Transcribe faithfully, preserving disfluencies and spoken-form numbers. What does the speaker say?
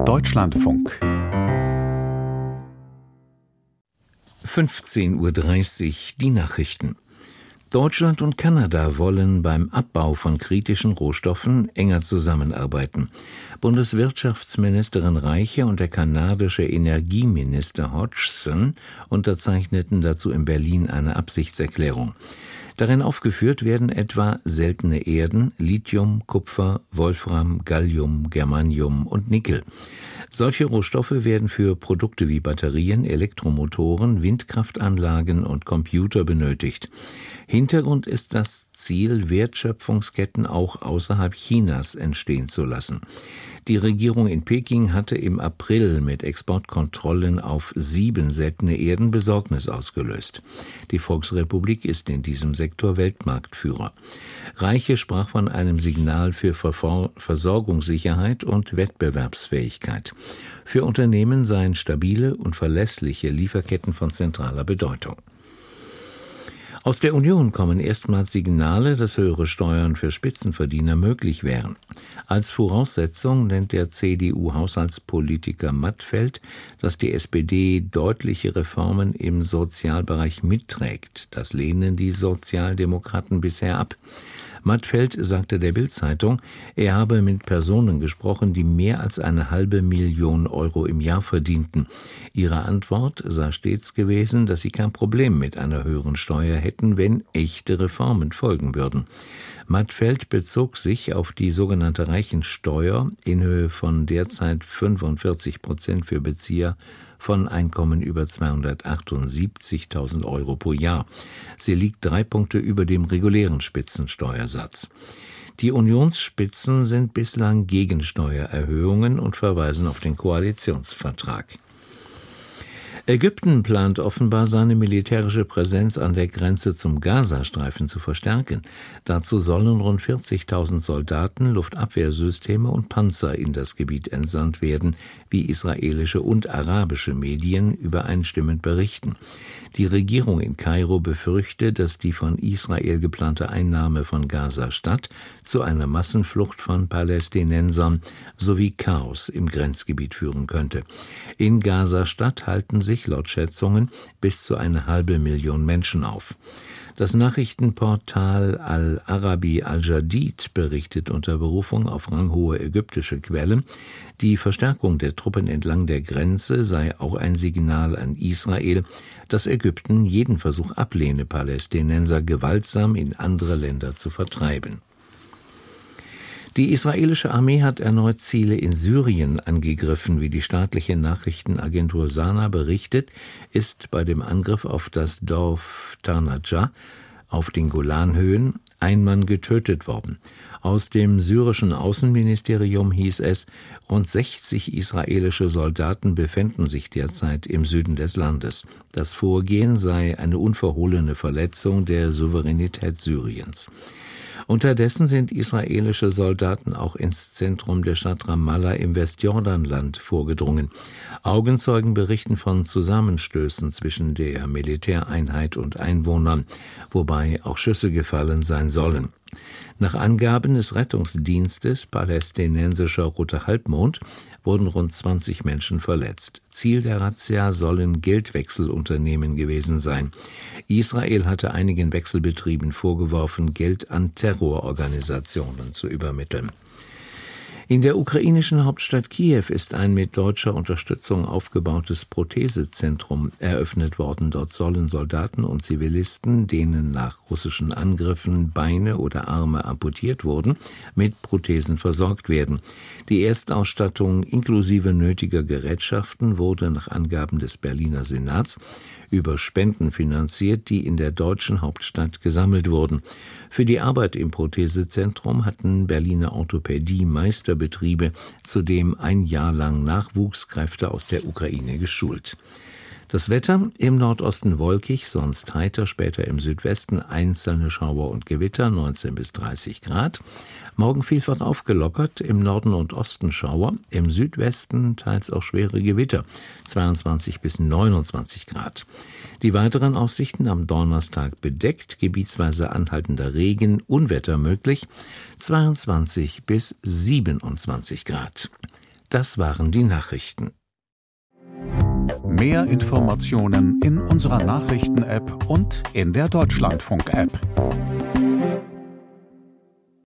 Deutschlandfunk fünfzehn Uhr dreißig, die Nachrichten. Deutschland und Kanada wollen beim Abbau von kritischen Rohstoffen enger zusammenarbeiten. Bundeswirtschaftsministerin Reiche und der kanadische Energieminister Hodgson unterzeichneten dazu in Berlin eine Absichtserklärung. Darin aufgeführt werden etwa seltene Erden, Lithium, Kupfer, Wolfram, Gallium, Germanium und Nickel. Solche Rohstoffe werden für Produkte wie Batterien, Elektromotoren, Windkraftanlagen und Computer benötigt. Hintergrund ist das Ziel, Wertschöpfungsketten auch außerhalb Chinas entstehen zu lassen. Die Regierung in Peking hatte im April mit Exportkontrollen auf sieben seltene Erden Besorgnis ausgelöst. Die Volksrepublik ist in diesem Sektor Weltmarktführer. Reiche sprach von einem Signal für Versorgungssicherheit und Wettbewerbsfähigkeit. Für Unternehmen seien stabile und verlässliche Lieferketten von zentraler Bedeutung. Aus der Union kommen erstmals Signale, dass höhere Steuern für Spitzenverdiener möglich wären. Als Voraussetzung nennt der C D U-Haushaltspolitiker Mattfeld, dass die S P D deutliche Reformen im Sozialbereich mitträgt. Das lehnen die Sozialdemokraten bisher ab. Mattfeld sagte der Bild-Zeitung, er habe mit Personen gesprochen, die mehr als eine halbe Million Euro im Jahr verdienten. Ihre Antwort sei stets gewesen, dass sie kein Problem mit einer höheren Steuer hätten, wenn echte Reformen folgen würden. Mattfeld bezog sich auf die sogenannte Reichensteuer in Höhe von derzeit fünfundvierzig Prozent für Bezieher von Einkommen über zweihundertachtundsiebzigtausend Euro pro Jahr. Sie liegt drei Punkte über dem regulären Spitzensteuersatz. Die Unionsspitzen sind bislang gegen Steuererhöhungen und verweisen auf den Koalitionsvertrag. Ägypten plant offenbar, seine militärische Präsenz an der Grenze zum Gazastreifen zu verstärken. Dazu sollen rund vierzigtausend Soldaten, Luftabwehrsysteme und Panzer in das Gebiet entsandt werden, wie israelische und arabische Medien übereinstimmend berichten. Die Regierung in Kairo befürchtet, dass die von Israel geplante Einnahme von Gaza-Stadt zu einer Massenflucht von Palästinensern sowie Chaos im Grenzgebiet führen könnte. In Gaza-Stadt halten sich laut Schätzungen bis zu eine halbe Million Menschen auf. Das Nachrichtenportal Al-Arabi Al-Jadid berichtet unter Berufung auf ranghohe ägyptische Quellen, die Verstärkung der Truppen entlang der Grenze sei auch ein Signal an Israel, dass Ägypten jeden Versuch ablehne, Palästinenser gewaltsam in andere Länder zu vertreiben. Die israelische Armee hat erneut Ziele in Syrien angegriffen. Wie die staatliche Nachrichtenagentur Sana berichtet, ist bei dem Angriff auf das Dorf Tarnajah auf den Golanhöhen ein Mann getötet worden. Aus dem syrischen Außenministerium hieß es, rund sechzig israelische Soldaten befänden sich derzeit im Süden des Landes. Das Vorgehen sei eine unverhohlene Verletzung der Souveränität Syriens. Unterdessen sind israelische Soldaten auch ins Zentrum der Stadt Ramallah im Westjordanland vorgedrungen. Augenzeugen berichten von Zusammenstößen zwischen der Militäreinheit und Einwohnern, wobei auch Schüsse gefallen sein sollen. Nach Angaben des Rettungsdienstes Palästinensischer Roter Halbmond wurden rund zwanzig Menschen verletzt. Ziel der Razzia sollen Geldwechselunternehmen gewesen sein. Israel hatte einigen Wechselbetrieben vorgeworfen, Geld an Terrororganisationen zu übermitteln. In der ukrainischen Hauptstadt Kiew ist ein mit deutscher Unterstützung aufgebautes Prothesezentrum eröffnet worden. Dort sollen Soldaten und Zivilisten, denen nach russischen Angriffen Beine oder Arme amputiert wurden, mit Prothesen versorgt werden. Die Erstausstattung inklusive nötiger Gerätschaften wurde nach Angaben des Berliner Senats über Spenden finanziert, die in der deutschen Hauptstadt gesammelt wurden. Für die Arbeit im Prothesezentrum hatten Berliner Orthopädie-Meisterbetriebe zudem ein Jahr lang Nachwuchskräfte aus der Ukraine geschult. Das Wetter im Nordosten wolkig, sonst heiter, später im Südwesten einzelne Schauer und Gewitter, neunzehn bis dreißig Grad. Morgen vielfach aufgelockert, im Norden und Osten Schauer, im Südwesten teils auch schwere Gewitter, zweiundzwanzig bis neunundzwanzig Grad. Die weiteren Aussichten am Donnerstag bedeckt, gebietsweise anhaltender Regen, Unwetter möglich, zweiundzwanzig bis siebenundzwanzig Grad. Das waren die Nachrichten. Mehr Informationen in unserer Nachrichten-App und in der Deutschlandfunk-App.